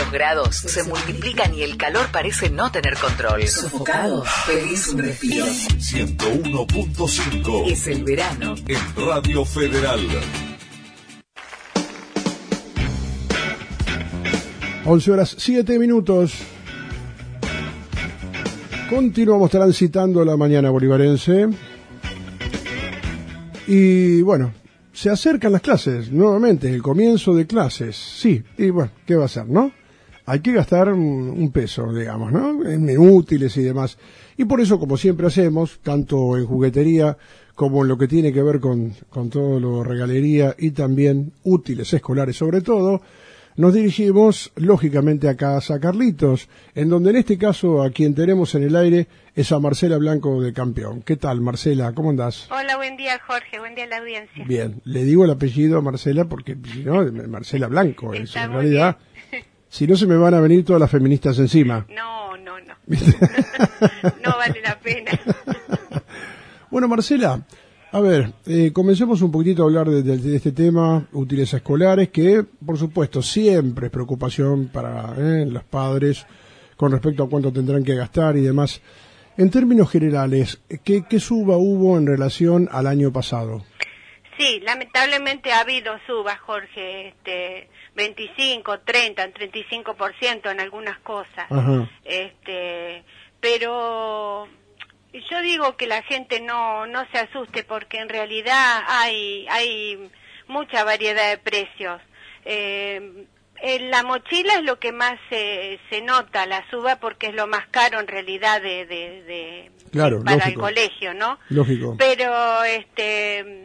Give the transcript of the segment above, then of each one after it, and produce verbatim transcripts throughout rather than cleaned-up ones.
Los grados se multiplican y el calor parece no tener control. Sofocado, pedís un respiro. ciento uno punto cinco Es el verano en Radio Federal. once horas siete minutos. Continuamos transitando la mañana bolivarense. Y bueno, se acercan las clases, nuevamente, el comienzo de clases. Sí, y bueno, ¿qué va a ser, no? Hay que gastar un, un peso, digamos, ¿no? En útiles y demás. Y por eso, como siempre hacemos, tanto en juguetería como en lo que tiene que ver con, con todo lo regalería y también útiles escolares sobre todo, nos dirigimos, lógicamente, a Casa Carlitos, en donde en este caso a quien tenemos en el aire es a Marcela Blanco de Campeón. ¿Qué tal, Marcela? ¿Cómo andás? Hola, buen día, Jorge. Buen día a la audiencia. Bien, le digo el apellido a Marcela porque, si no, Marcela Blanco es, en realidad. Bien. Si no, se me van a venir todas las feministas encima. No, no, no. No vale la pena. Bueno, Marcela, a ver, eh, comencemos un poquitito a hablar de, de, de este tema, útiles escolares, que por supuesto siempre es preocupación para eh, los padres con respecto a cuánto tendrán que gastar y demás. En términos generales, ¿qué, qué suba hubo en relación al año pasado? Sí, lamentablemente ha habido subas, Jorge, este, veinticinco, treinta, treinta y cinco por ciento en algunas cosas. Ajá. Este, pero yo digo que la gente no no se asuste porque en realidad hay hay mucha variedad de precios. Eh, en la mochila es lo que más se, se nota la suba porque es lo más caro en realidad de, de, de claro, para lógico. El colegio, ¿no? Lógico. Pero este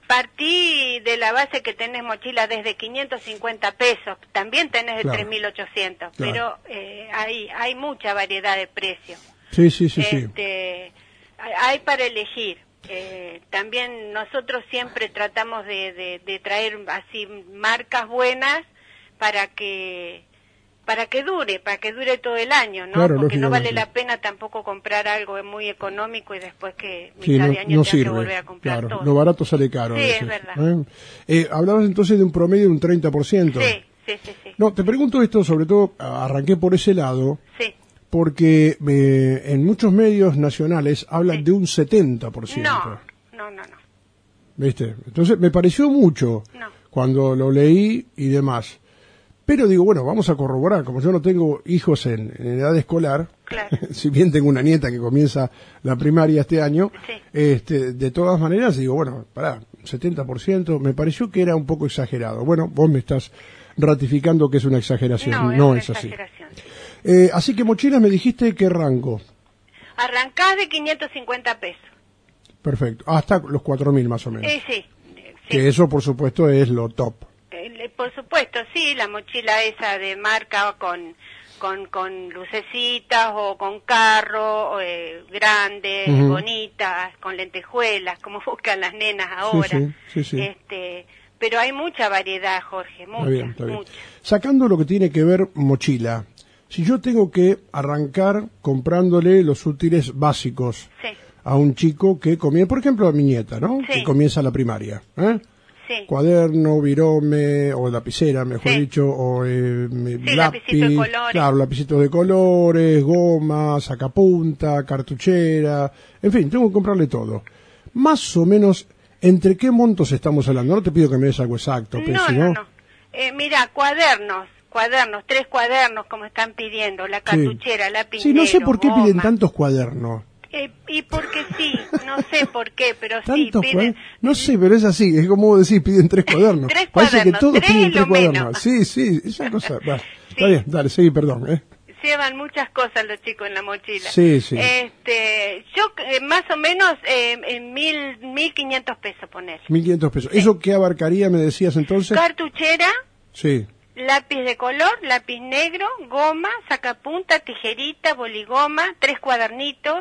partí de la base que tenés mochila desde quinientos cincuenta pesos, también tenés de claro. tres mil ochocientos, claro. pero eh, hay hay mucha variedad de precios. Sí, sí, sí, este, sí. Hay para elegir. Eh, también nosotros siempre tratamos de, de, de traer así marcas buenas para que para que dure, para que dure todo el año, ¿no? Claro, porque no vale la pena tampoco comprar algo muy económico y después que mitad sí, no, de año no te sirve. hace volver a comprar claro, todo. Lo barato sale caro. Sí, es verdad. ¿eh? Eh, hablabas entonces de un promedio de un treinta por ciento. Sí, sí, sí, sí. No, te pregunto esto, sobre todo, arranqué por ese lado. Sí. Porque eh, en muchos medios nacionales hablan sí. de un setenta por ciento. No, no, no, no. ¿Viste? Entonces me pareció mucho no. cuando lo leí y demás. Pero digo, bueno, vamos a corroborar. Como yo no tengo hijos en, en edad escolar, claro. si bien tengo una nieta que comienza la primaria este año, sí. este, de todas maneras digo, bueno, pará, setenta por ciento, me pareció que era un poco exagerado. Bueno, vos me estás ratificando que es una exageración. No, no es, es una así. exageración. Eh, así que mochilas me dijiste qué rango. Arrancás de quinientos cincuenta pesos. Perfecto, hasta los cuatro mil más o menos. Eh, sí, sí. Que eso por supuesto es lo top. Eh, por supuesto, sí, la mochila esa de marca con con, con lucecitas o con carro, eh, grandes, uh-huh. bonitas, con lentejuelas, como buscan las nenas ahora. Sí, sí, sí, sí. Este, pero hay mucha variedad, Jorge, mucha, está bien, está bien. mucha. Sacando lo que tiene que ver mochila, si yo tengo que arrancar comprándole los útiles básicos sí. a un chico que comienza, por ejemplo a mi nieta, ¿no? Sí. Que comienza la primaria, ¿eh? Sí. Cuaderno, virome, o lapicera, mejor sí. dicho, o eh, sí, lápiz, lapicito de colores. Claro, lapicitos de colores, goma, sacapunta, cartuchera, en fin, tengo que comprarle todo. Más o menos, ¿entre qué montos estamos hablando? No te pido que me des algo exacto, pero no, si no, no... no. Eh, mira, cuadernos, cuadernos, tres cuadernos como están pidiendo, la cartuchera, sí. lápiz Sí, no sé por qué goma. piden tantos cuadernos. Eh, y porque sí, no sé por qué, pero sí, ¿Tantos piden... No sé, pero es así, es como vos decís, piden tres cuadernos. tres Parece cuadernos, que todos tres piden tres lo cuadernos. menos. Sí, sí, esa cosa... Va, sí. Está bien, dale, seguí, perdón, ¿eh? Llevan muchas cosas los chicos en la mochila. Sí, sí. Este, yo eh, más o menos eh, en mil, mil quinientos pesos poner. Mil quinientos pesos. Sí. ¿Eso qué abarcaría, me decías entonces? Cartuchera. Sí. Lápiz de color, lápiz negro, goma, sacapunta, tijerita, boligoma, tres cuadernitos,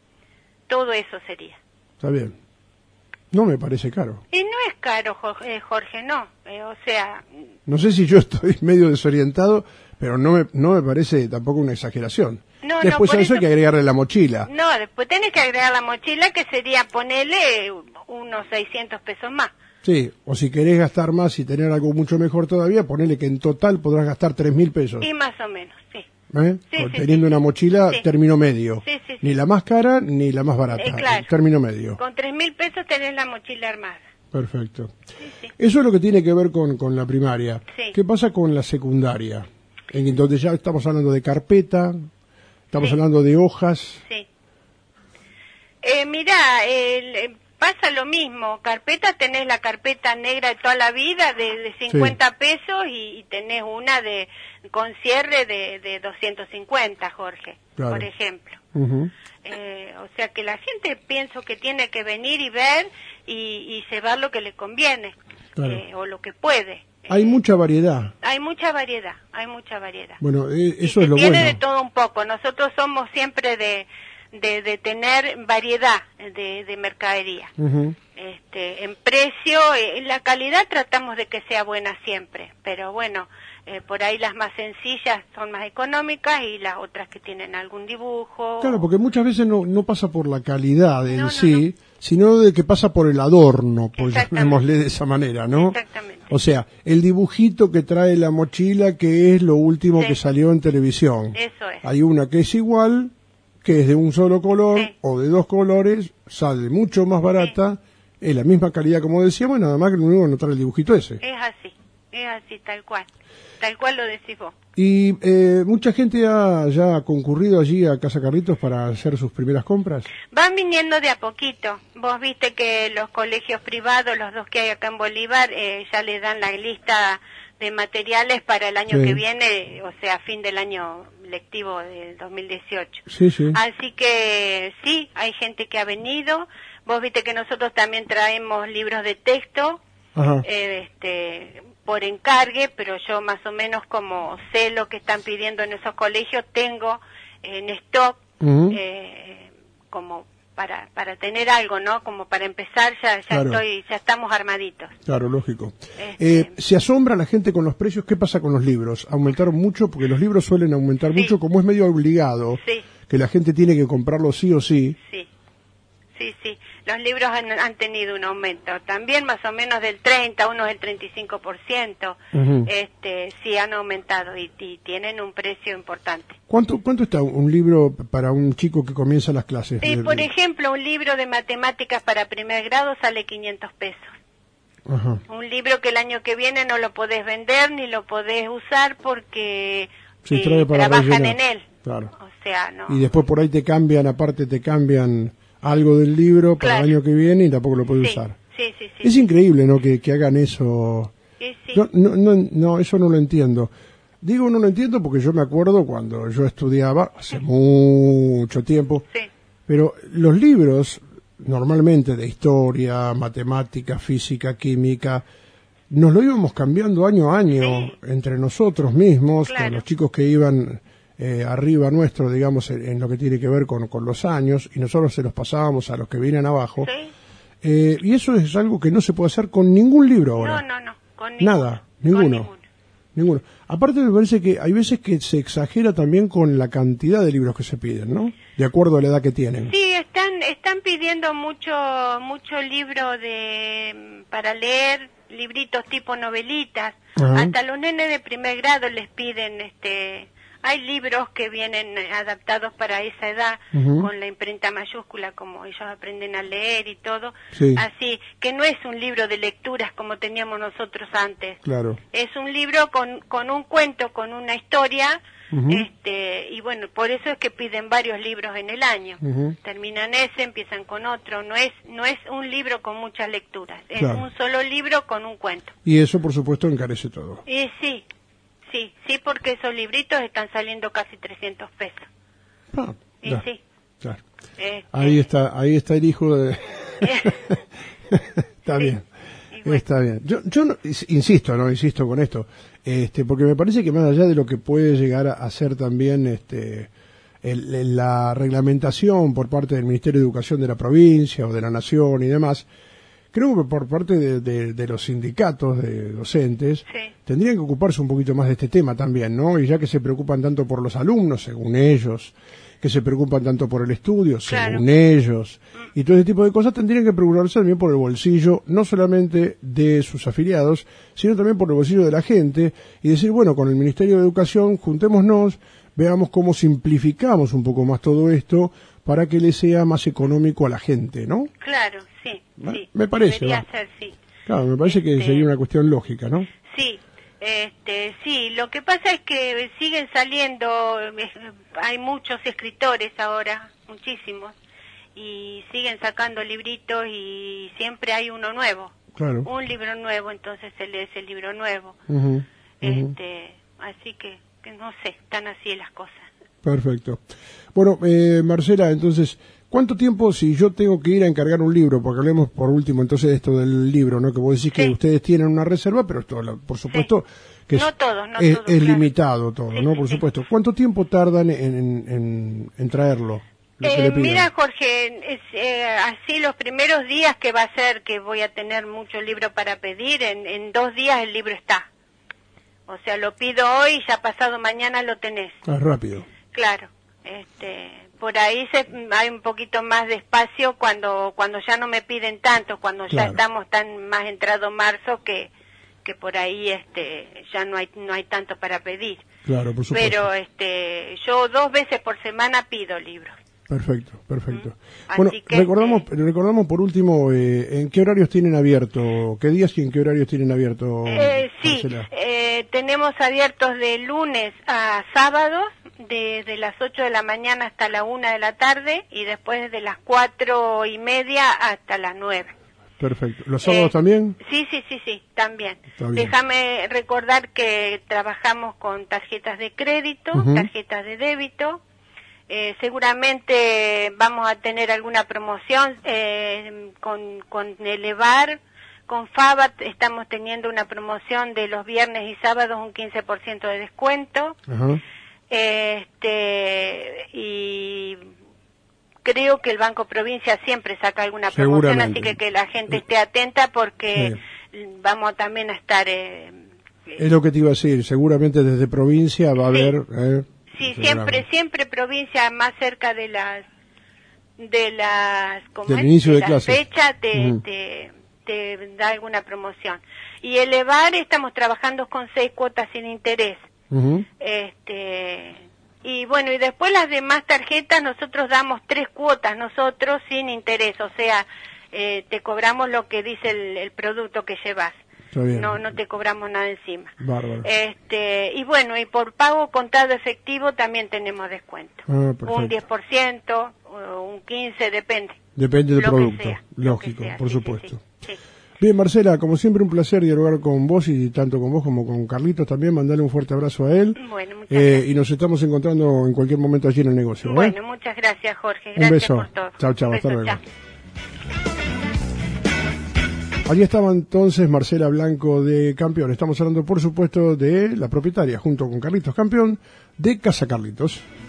todo eso sería. Está bien. No me parece caro. Y no es caro, Jorge, Jorge no. Eh, o sea... No sé si yo estoy medio desorientado, pero no me, no me parece tampoco una exageración. No, después no, a eso, eso hay que agregarle la mochila. No, después tenés que agregar la mochila, que sería ponerle unos seiscientos pesos más. Sí, o si querés gastar más y tener algo mucho mejor todavía, ponele que en total podrás gastar tres mil pesos. Y más o menos, sí. ¿Eh? Sí, sí, teniendo sí, una mochila sí. término medio. Sí, sí, sí. Ni la más cara ni la más barata. Eh, claro. Término medio. Con tres mil pesos tenés la mochila armada. Perfecto. Sí, sí. Eso es lo que tiene que ver con, con la primaria. Sí. ¿Qué pasa con la secundaria? En donde ya estamos hablando de carpeta, estamos Sí. hablando de hojas. Sí. Eh, mirá, el, eh, pasa lo mismo. Carpeta, tenés la carpeta negra de toda la vida de, de cincuenta pesos y, y tenés una de con cierre de, de doscientos cincuenta, Jorge, Claro. por ejemplo. Ujú. Eh, o sea que la gente pienso que tiene que venir y ver y, y llevar lo que le conviene, Claro. eh, o lo que puede. Hay Eh, mucha variedad. hay mucha variedad, hay mucha variedad. Bueno, eh, Y eso se es lo tiene bueno. de todo un poco. Nosotros somos siempre de, de, de tener variedad de, de mercadería. Ujú. Este, en precio, eh, en la calidad tratamos de que sea buena siempre, pero bueno, eh, por ahí las más sencillas son más económicas y las otras que tienen algún dibujo. Claro, porque muchas veces no, no pasa por la calidad en No, no, sí, sino de que pasa por el adorno, por Exactamente. llamémosle de esa manera, ¿no? Exactamente. O sea, el dibujito que trae la mochila, que es lo último Sí. que salió en televisión. Eso es. Hay una que es igual, que es de un solo color Sí. o de dos colores, sale mucho más barata, es la misma calidad como decíamos, nada más que lo único que no trae el dibujito ese. Es así, es así, tal cual. Tal cual lo decís vos. Y eh, mucha gente ha ya concurrido allí a Casa Carlitos para hacer sus primeras compras. Van viniendo de a poquito. Vos viste que los colegios privados, los dos que hay acá en Bolívar, eh, ya le dan la lista de materiales para el año Sí. que viene, o sea, fin del año lectivo del dos mil dieciocho. Sí, sí. Así que sí, hay gente que ha venido. Vos viste que nosotros también traemos libros de texto, Ajá. eh, este, por encargue, pero yo más o menos como sé lo que están pidiendo en esos colegios, tengo en stock, Ujú. eh, como para para tener algo, ¿no? Como para empezar, ya ya Claro. estoy, ya estamos armaditos. Claro, lógico. Este- Eh, se asombra la gente con los precios. ¿Qué pasa con los libros? ¿Aumentaron mucho? Porque los libros suelen aumentar Sí. mucho, como es medio obligado, Sí. que la gente tiene que comprarlo sí o sí. Sí, sí, sí. Los libros han, han tenido un aumento, también más o menos del treinta, unos del treinta y cinco por ciento, Ujú. este, sí han aumentado y, y tienen un precio importante. ¿Cuánto, ¿Cuánto está un libro para un chico que comienza las clases? Y De- por ejemplo, un libro de matemáticas para primer grado sale quinientos pesos. Ajá. Un libro que el año que viene no lo podés vender ni lo podés usar porque Se eh, trae para trabajan rellenar. en él. Claro. O sea, no. Y después por ahí te cambian, aparte te cambian algo del libro para Claro. el año que viene y tampoco lo puedes sí, usar. sí, sí, sí. Es increíble, ¿no? Que, que hagan eso. Sí, sí. No, no, no, no, eso no lo entiendo. Digo no lo entiendo porque yo me acuerdo cuando yo estudiaba, hace mucho tiempo, Sí. pero los libros, normalmente de historia, matemática, física, química, nos lo íbamos cambiando año a año Sí. entre nosotros mismos, Claro. con los chicos que iban eh, arriba nuestro, digamos, en, en lo que tiene que ver con, con los años, y nosotros se los pasábamos a los que vienen abajo. Sí. Eh, y eso es algo que no se puede hacer con ningún libro ahora. No, no, no. Con ninguno. Nada, Con ninguno. ninguno. Ninguno. Aparte me parece que hay veces que se exagera también con la cantidad de libros que se piden, ¿no? De acuerdo a la edad que tienen. Sí, están están pidiendo mucho mucho libro de para leer, libritos tipo novelitas. Ajá. Hasta los nenes de primer grado les piden este hay libros que vienen adaptados para esa edad, Ujú. con la imprenta mayúscula, como ellos aprenden a leer y todo. Sí. Así que no es un libro de lecturas como teníamos nosotros antes. Claro. Es un libro con, con un cuento, con una historia, Ujú. este y bueno, por eso es que piden varios libros en el año. Ujú. Terminan ese, empiezan con otro. No es no es un libro con muchas lecturas, es Claro. un solo libro con un cuento. Y eso, por supuesto, encarece todo. Y sí, sí, sí, porque esos libritos están saliendo casi trescientos pesos. Ah, Y ya, sí. claro. Este, Ahí está, ahí está el hijo de... Está Sí. bien. Y bueno. Está bien. Yo, yo no- insisto, no insisto con esto, este, porque me parece que más allá de lo que puede llegar a ser también, este, el- el- la reglamentación por parte del Ministerio de Educación de la provincia o de la Nación y demás, creo que por parte de, de, de los sindicatos de docentes sí. tendrían que ocuparse un poquito más de este tema también, ¿no? Y ya que se preocupan tanto por los alumnos, según ellos, que se preocupan tanto por el estudio, claro. según ellos, mm. y todo ese tipo de cosas, tendrían que preocuparse también por el bolsillo, no solamente de sus afiliados, sino también por el bolsillo de la gente, y decir, bueno, con el Ministerio de Educación, juntémonos, veamos cómo simplificamos un poco más todo esto para que le sea más económico a la gente, ¿no? Claro, sí, sí. Me parece. Debería ser, sí. Claro, me parece que este, sería una cuestión lógica, ¿no? Sí, este, sí. Lo que pasa es que siguen saliendo, hay muchos escritores ahora, muchísimos, y siguen sacando libritos y siempre hay uno nuevo. Claro. Un libro nuevo, entonces se lee ese libro nuevo. Uh-huh, este, uh-huh. Así que, que no sé, están así las cosas. Perfecto. Bueno, eh, Marcela, entonces, ¿cuánto tiempo si yo tengo que ir a encargar un libro? Porque hablemos por último entonces de esto del libro, ¿no? Que vos decís sí. que ustedes tienen una reserva, pero esto, por supuesto, sí. que es, no todo, no es, todo, es claro. limitado todo, sí, ¿no? Sí, por sí. supuesto. ¿Cuánto tiempo tardan en, en, en, en traerlo? Eh, mira, Jorge, es, eh, así los primeros días que va a ser que voy a tener mucho libro para pedir, en, en dos días el libro está. O sea, lo pido hoy y ya pasado mañana lo tenés. Ah, rápido. Claro. Este, por ahí se, hay un poquito más de espacio cuando cuando ya no me piden tanto, cuando claro. ya estamos tan más entrado marzo que que por ahí este ya no hay no hay tanto para pedir. Claro, por supuesto. Pero este yo dos veces por semana pido libros. Perfecto, perfecto. ¿Mm? Bueno, que, recordamos eh, recordamos por último eh, en qué horarios tienen abierto, qué días y en qué horarios tienen abierto. Eh, sí, eh, tenemos abiertos de lunes a sábados, desde de las ocho de la mañana hasta la una de la tarde y después de las cuatro y media hasta las nueve. Perfecto. ¿Los sábados eh, también? Sí, sí, sí, sí, también. Déjame recordar que trabajamos con tarjetas de crédito, uh-huh. tarjetas de débito. Eh, seguramente vamos a tener alguna promoción eh, con, con Elevar, con Faba estamos teniendo una promoción de los viernes y sábados un quince por ciento de descuento. Uh-huh. Este y creo que el Banco Provincia siempre saca alguna promoción, así que que la gente esté atenta porque sí. vamos también a estar... Eh, es lo que te iba a decir, seguramente desde provincia va a sí. haber... Eh, sí, siempre, siempre provincia más cerca de las... de las... del es? inicio de, de clases. Fecha te, uh-huh. te, te da alguna promoción. Y Elevar estamos trabajando con seis cuotas sin interés. Uh-huh. Este... Y bueno, y después las demás tarjetas nosotros damos tres cuotas nosotros sin interés, o sea, eh, te cobramos lo que dice el, el producto que llevas. No no te cobramos nada encima. Bárbaro. Este, y bueno, y por pago contado efectivo también tenemos descuento. Ah, un diez por ciento, un quince por ciento, depende. Depende del lo producto, sea, lógico, sea, por sí, supuesto. Sí, sí, sí. Bien, Marcela, como siempre un placer dialogar con vos y tanto con vos como con Carlitos también, mandarle un fuerte abrazo a él. Bueno, muchas eh, gracias. Y nos estamos encontrando en cualquier momento allí en el negocio. ¿eh? Bueno, muchas gracias, Jorge. Gracias un beso. por todo. Chao, chao, un hasta beso, luego. Chao. Allí estaba entonces Marcela Blanco de Campeón. Estamos hablando, por supuesto, de la propietaria, junto con Carlitos Campeón, de Casa Carlitos.